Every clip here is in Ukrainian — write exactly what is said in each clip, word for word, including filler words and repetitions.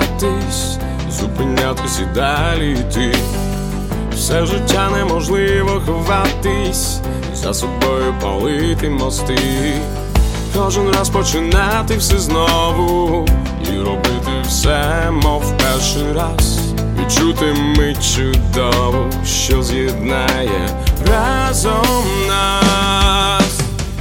здаватись, зупинятись і далі йти. Все життя неможливо ховатись, за собою палити мости. Кожен раз починати все знову і робити все, мов перший раз. Відчути мить чудову, що з'єднає разом нас.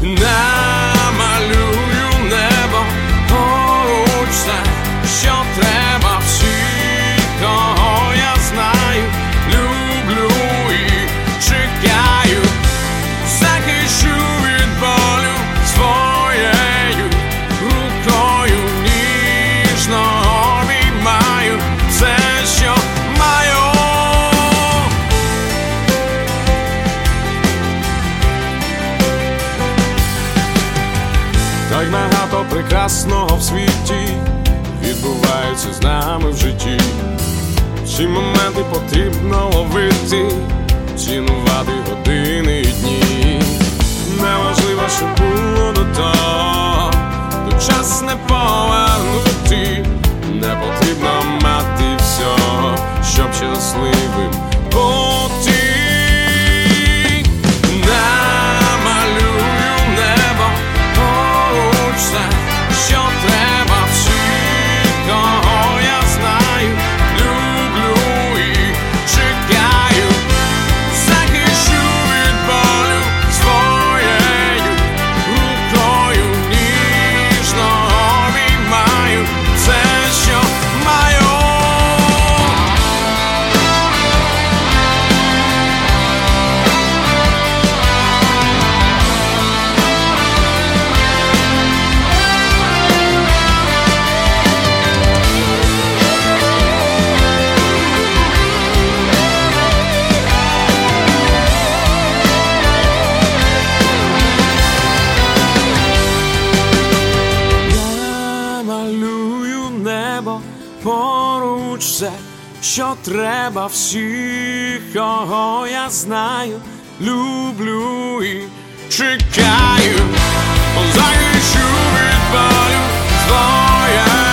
Намалюю небо, поруч все, що треба, всіх, кого я знаю, люблю і чекаю. Захищу від болю своєю рукою, ніжно обіймаю все, що маю. Так багато прекрасного в світі відбувається з нами в житті. Ці моменти потрібно ловити, цінувати години і дні. Неважливо, що було до того, то час не повернути. Не потрібно мати всього, щоб щасливим бути. Намалюю небо, поруч все, що треба, всіх, кого я знаю, люблю і чекаю. Захищу від болю своєю рукою, ніжно обіймаю все, що маю. Малюю небо, поруч все, що треба, всіх, кого я знаю, люблю і чекаю. Захищу від болю твоє